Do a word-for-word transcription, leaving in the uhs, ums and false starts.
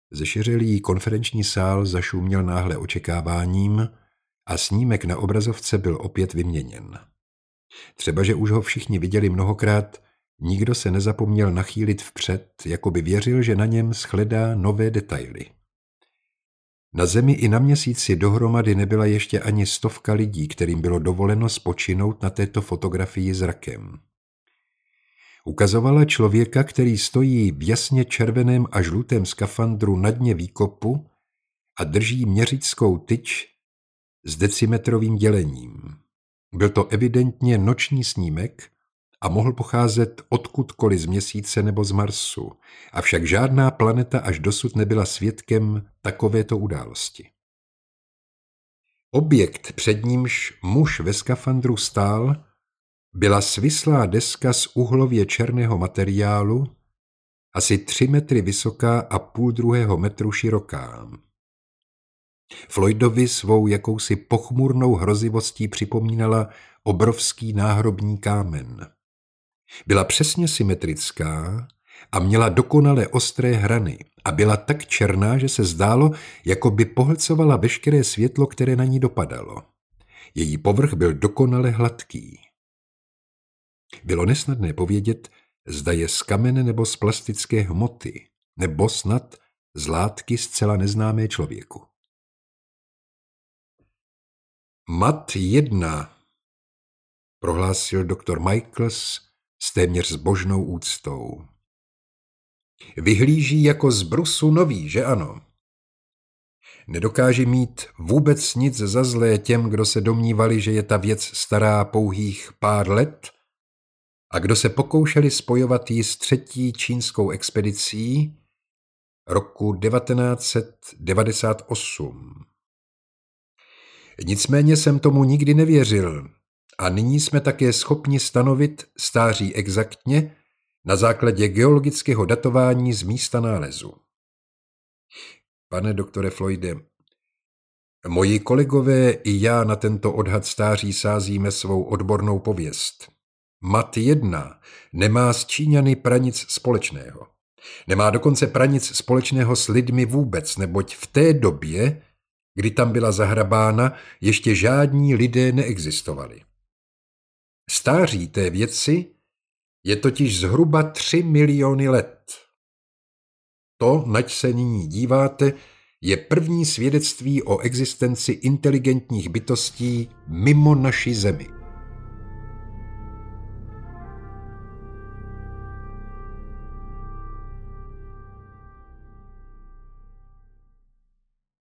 Zešeřelý konferenční sál zašuměl náhle očekáváním a snímek na obrazovce byl opět vyměněn. Třeba, že už ho všichni viděli mnohokrát, nikdo se nezapomněl nachýlit vpřed, jako by věřil, že na něm shledá nové detaily. Na Zemi i na Měsíci dohromady nebyla ještě ani stovka lidí, kterým bylo dovoleno spočinout na této fotografii zrakem. Ukazovala člověka, který stojí v jasně červeném a žlutém skafandru na dně výkopu a drží měřickou tyč s decimetrovým dělením. Byl to evidentně noční snímek a mohl pocházet odkudkoliv z Měsíce nebo z Marsu, avšak žádná planeta až dosud nebyla svědkem takovéto události. Objekt, před nímž muž ve skafandru stál, byla svislá deska z uhlově černého materiálu, asi tři metry vysoká a půl druhého metru široká. Floydovi svou jakousi pochmurnou hrozivostí připomínala obrovský náhrobní kámen. Byla přesně symetrická a měla dokonale ostré hrany a byla tak černá, že se zdálo, jako by pohlcovala veškeré světlo, které na ní dopadalo. Její povrch byl dokonale hladký. Bylo nesnadné povědět, zda je z kamene nebo z plastické hmoty, nebo snad z látky zcela neznámé člověku. Mat jedna, prohlásil doktor Michaels s téměř zbožnou úctou. Vyhlíží jako z brusu nový, že ano? Nedokáže mít vůbec nic za zlé těm, kdo se domnívali, že je ta věc stará pouhých pár let a kdo se pokoušeli spojovat ji s třetí čínskou expedicí roku devatenáct set devadesát osm. Nicméně jsem tomu nikdy nevěřil a nyní jsme také schopni stanovit stáří exaktně na základě geologického datování z místa nálezu. Pane doktore Floyde, moji kolegové i já na tento odhad stáří sázíme svou odbornou pověst. Mat jedna nemá s Číňany pranic společného. Nemá dokonce pranic společného s lidmi vůbec, neboť v té době, kdy tam byla zahrabána, ještě žádní lidé neexistovali. Stáří té věci je totiž zhruba tři miliony let. To, nač se nyní díváte, je první svědectví o existenci inteligentních bytostí mimo naši Zemi.